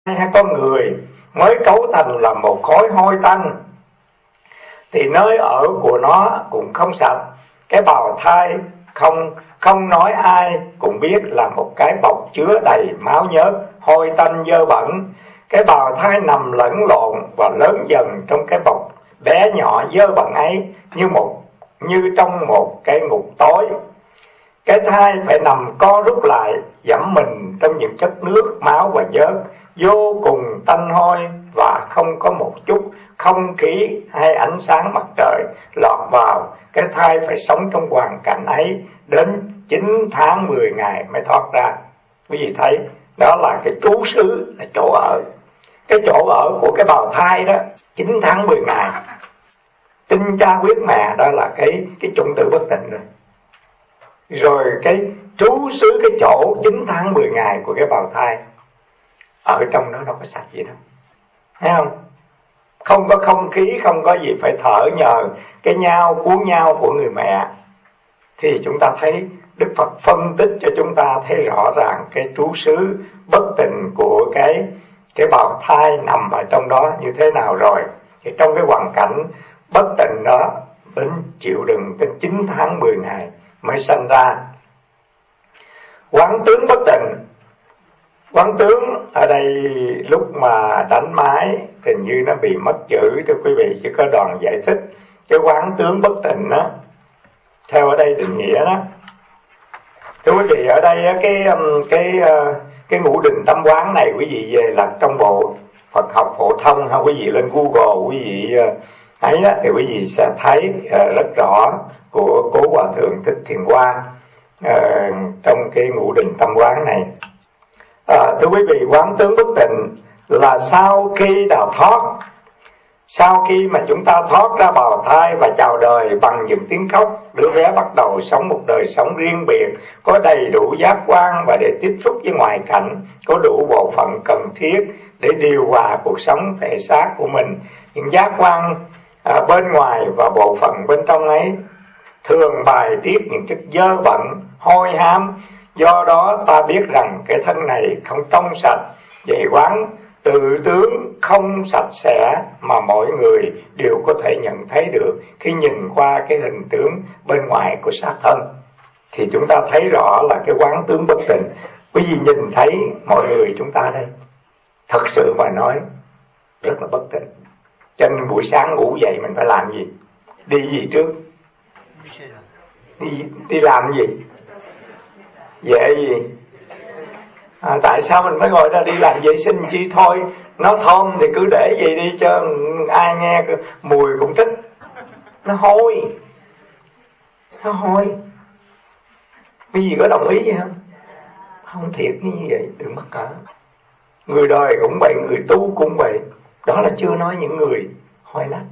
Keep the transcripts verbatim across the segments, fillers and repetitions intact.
hay con người mới cấu thành là một khối hôi tanh, thì nơi ở của nó cũng không sạch. Cái bào thai không không nói ai cũng biết là một cái bọc chứa đầy máu nhớt, hôi tanh dơ bẩn. Cái bào thai nằm lẫn lộn và lớn dần trong cái bọc bé nhỏ dơ bẩn ấy, như một như trong một cái ngục tối. Cái thai phải nằm co rút lại, dẫm mình trong những chất nước, máu và nhớt, vô cùng tanh hôi, và không có một chút không khí hay ánh sáng mặt trời lọt vào. Cái thai phải sống trong hoàn cảnh ấy đến chín tháng mười ngày mới thoát ra. Quý vị thấy, đó là cái trú xứ, là chỗ ở. Cái chỗ ở của cái bào thai đó, chín tháng mười ngày. Tinh cha huyết mẹ, đó là cái, cái chủng tử bất tịnh rồi. Rồi cái trú xứ, cái chỗ chín tháng mười ngày của cái bào thai, ở trong đó đâu có sạch gì đâu, thấy không? Không có không khí, không có gì, phải thở nhờ cái nhau cuốn nhau của người mẹ. Thì chúng ta thấy Đức Phật phân tích cho chúng ta thấy rõ ràng cái trú xứ bất tịnh của cái cái bào thai nằm ở trong đó như thế nào rồi. Thì trong cái hoàn cảnh bất tịnh đó, đến chịu đựng đến chín tháng mười ngày mới sanh ra. Quán tướng bất tịnh. Quán tướng ở đây lúc mà đánh máy hình như nó bị mất chữ, thưa quý vị, chỉ có Đoàn giải thích. Cái quán tướng bất tịnh đó, theo ở đây định nghĩa đó, thưa quý vị, ở đây cái cái cái ngũ đình tâm quán này quý vị về là trong bộ Phật học phổ thông, ha, quý vị lên Google quý vị ấy đó, thì quý vị sẽ thấy rất rõ của Cố Hòa Thượng Thích Thiền Quang uh, trong cái ngũ đình tâm quán này. À, thưa quý vị, quán tướng bất tịnh là sau khi đào thoát, sau khi mà chúng ta thoát ra bào thai và chào đời bằng những tiếng khóc, đứa bé bắt đầu sống một đời sống riêng biệt, có đầy đủ giác quan và để tiếp xúc với ngoại cảnh, có đủ bộ phận cần thiết để điều hòa cuộc sống thể xác của mình. Những giác quan à, bên ngoài và bộ phận bên trong ấy thường bài tiết những chất dơ bẩn, hôi hám. Do đó ta biết rằng cái thân này không trong sạch, vậy quán tự tướng không sạch sẽ mà mỗi người đều có thể nhận thấy được khi nhìn qua cái hình tướng bên ngoài của xác thân. Thì chúng ta thấy rõ là cái quán tướng bất tịnh. Quý vị nhìn thấy mọi người chúng ta đây, thật sự mà nói rất là bất tịnh. Cho nên buổi sáng ngủ dậy mình phải làm gì? Đi gì trước? Đi, đi làm gì? Vệ gì? À, tại sao mình phải ngồi ra đi làm vệ sinh chi thôi? Nó thơm thì cứ để vậy đi cho ai nghe mùi cũng thích. Nó hôi, nó hôi. Cái gì có đồng ý vậy không? Không thiệt như vậy, đừng mắc cỡ. Người đời cũng vậy, người tu cũng vậy. Đó là chưa nói những người hôi nách.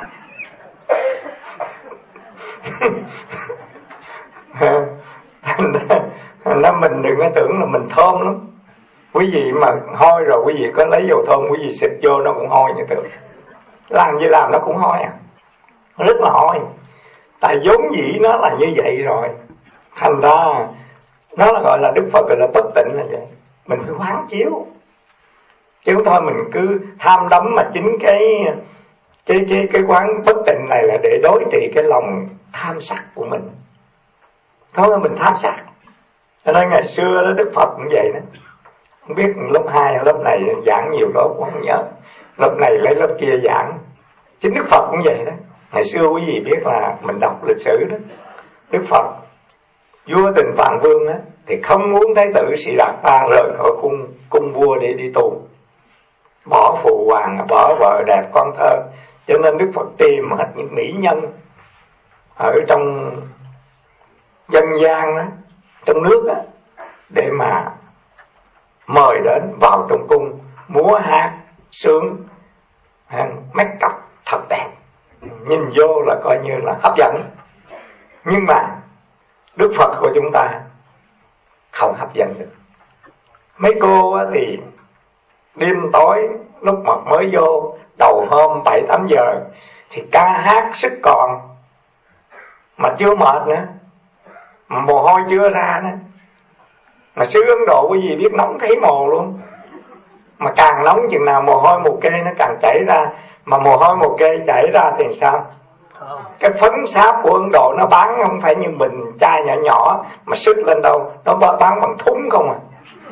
Thành ra mình đừng có tưởng là mình thơm lắm. Quý vị mà hôi rồi quý vị có lấy dầu thơm quý vị xịt vô nó cũng hôi như tưởng. Làm gì làm nó cũng hôi à. Rất là hôi. Tại vốn dĩ nó là như vậy rồi. Thành ra nó là gọi là Đức Phật gọi là bất tịnh là vậy. Mình phải quán chiếu. Chứ thôi mình cứ tham đắm mà chính cái cái cái cái quán bất tịnh này là để đối trị cái lòng tham sắc của mình. Thôi là mình tham sắc. Cho nên ngày xưa đó Đức Phật cũng vậy đó. Không biết lớp hai lớp này giảng nhiều lớp cũng không nhớ. Lớp này lấy lớp kia giảng. Chính Đức Phật cũng vậy đó. Ngày xưa quý vị biết là mình đọc lịch sử đó. Đức Phật vua Tịnh Phạn Vương đó thì không muốn Thái tử Sĩ Đạt Ta rời khỏi cung cung vua để đi tu. Bỏ phụ hoàng, bỏ vợ đẹp con thơ. Cho nên Đức Phật tìm hết những mỹ nhân ở trong dân gian đó, trong nước đó, để mà mời đến vào trong cung múa hát sướng, make up thật đẹp, nhìn vô là coi như là hấp dẫn. Nhưng mà Đức Phật của chúng ta không hấp dẫn được. Mấy cô thì đêm tối lúc mà mới vô đầu hôm bảy tám giờ thì ca hát sức còn mà chưa mệt nữa, mồ hôi chưa ra nữa. Mà xứ Ấn Độ quý vị biết nóng thấy mồ luôn. Mà càng nóng chừng nào mồ hôi mồ kê nó càng chảy ra. Mà mồ hôi mồ kê chảy ra thì sao? Cái phấn sáp của Ấn Độ nó bán không phải như mình chai nhỏ nhỏ mà sức lên đâu, nó bán bằng thúng không à.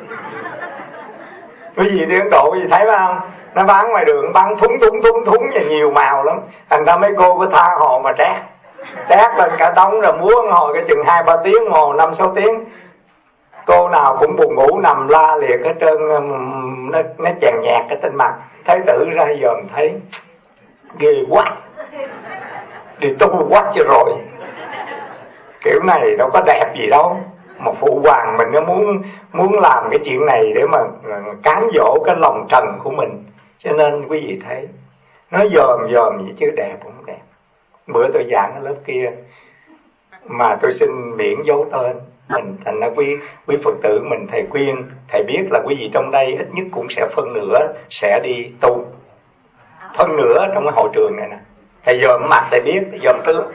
Cái gì đi Ấn Độ gì thấy không? Nó bán ngoài đường bán thúng thúng thúng thúng và nhiều màu lắm. Thành ra mấy cô cứ tha hồ mà trét trét lên cả đống rồi múa ngồi cái chừng hai ba tiếng, ngồi năm sáu tiếng. Cô nào cũng buồn ngủ nằm la liệt hết trơn, nó, nó chèn nhạt cái trên mặt. Thái tử ra dòm thấy ghê quá, đi tu quá cho rồi. Kiểu này đâu có đẹp gì đâu, mà phụ hoàng mình nó muốn muốn làm cái chuyện này để mà cám dỗ cái lòng trần của mình. Cho nên quý vị thấy nó dòm dòm vậy chứ đẹp không đẹp. Bữa tôi giảng ở lớp kia mà tôi xin miễn dấu tên mình, thành ra quý quý Phật tử mình, thầy khuyên thầy biết là quý vị trong đây ít nhất cũng sẽ phân nửa sẽ đi tu, phân nửa trong cái hội trường này nè. Thầy dòm mặt thầy biết, thầy dòm tướng.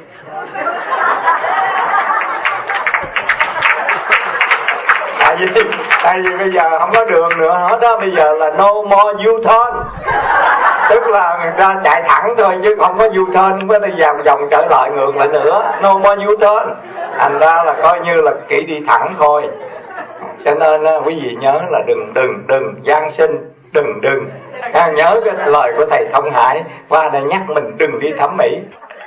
Tại vì tại vì bây giờ không có đường nữa hết đó, bây giờ là no more U-turn, tức là người ta chạy thẳng thôi chứ không có U-turn, không có đi vòng vòng trở lại ngược lại nữa. No more U-turn, thành ra là coi như là chỉ đi thẳng thôi. Cho nên quý vị nhớ là đừng đừng đừng gian sinh, đừng đừng à, nhớ cái lời của thầy Thông Hải qua đây nhắc mình đừng đi thẩm mỹ.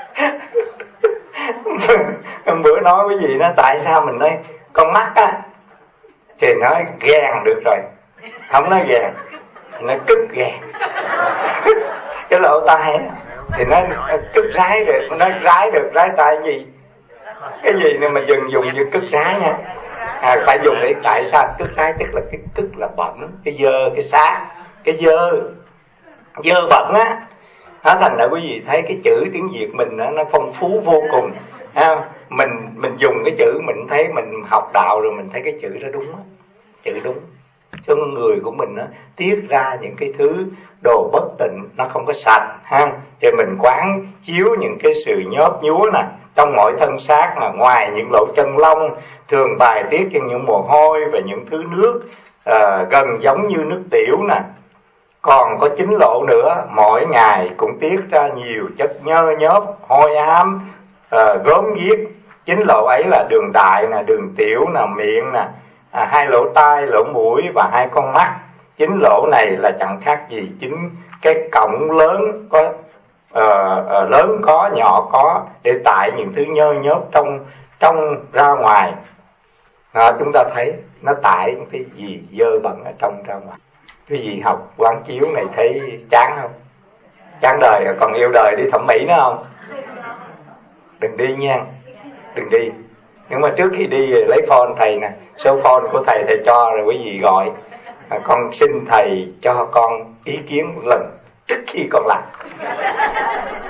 Bữa nói quý vị nó tại sao mình nói con mắt á thì nói ghen được rồi, không nói ghen nó cứt ghen. Cái lỗ tai thì nó cứt rái được, nó rái được rái tai gì, cái gì nên mà dừng dùng như cứt rái nha. À, phải dùng để tại sao cứt rái, tức là cái cứt là bẩn, cái dơ, cái xác, cái dơ dơ bẩn á. Đó, thành ra quý vị thấy cái chữ tiếng Việt mình đó, nó phong phú vô cùng. À, mình mình dùng cái chữ mình thấy mình học đạo rồi mình thấy cái chữ đó đúng đó. Chữ đúng. Cho người của mình đó, tiết ra những cái thứ đồ bất tịnh, nó không có sạch ha. Thì mình quán chiếu những cái sự nhóp nhúa nè trong mọi thân xác, là ngoài những lỗ chân lông thường bài tiết cho những mồ hôi và những thứ nước à, gần giống như nước tiểu nè. Còn có chín lỗ nữa, mỗi ngày cũng tiết ra nhiều chất nhơ nhớp, hôi ám, à, gớm ghiếc. Chín lỗ ấy là đường đại nè, đường tiểu nè, miệng nè, à, hai lỗ tai, lỗ mũi và hai con mắt. Chín lỗ này là chẳng khác gì chính cái cổng lớn có uh, uh, lớn có, nhỏ có, để tại những thứ nhơ nhớp trong trong ra ngoài. À, chúng ta thấy nó tại những cái gì dơ bẩn ở trong ra ngoài. Cái gì học quán chiếu này thấy chán không? Chán đời rồi còn yêu đời đi thẩm mỹ nữa không? Đừng đi nha, đừng đi. Nhưng mà trước khi đi lấy phone thầy nè, số phone của thầy thầy cho rồi quý vị gọi. À, con xin thầy cho con ý kiến lần trước khi con làm.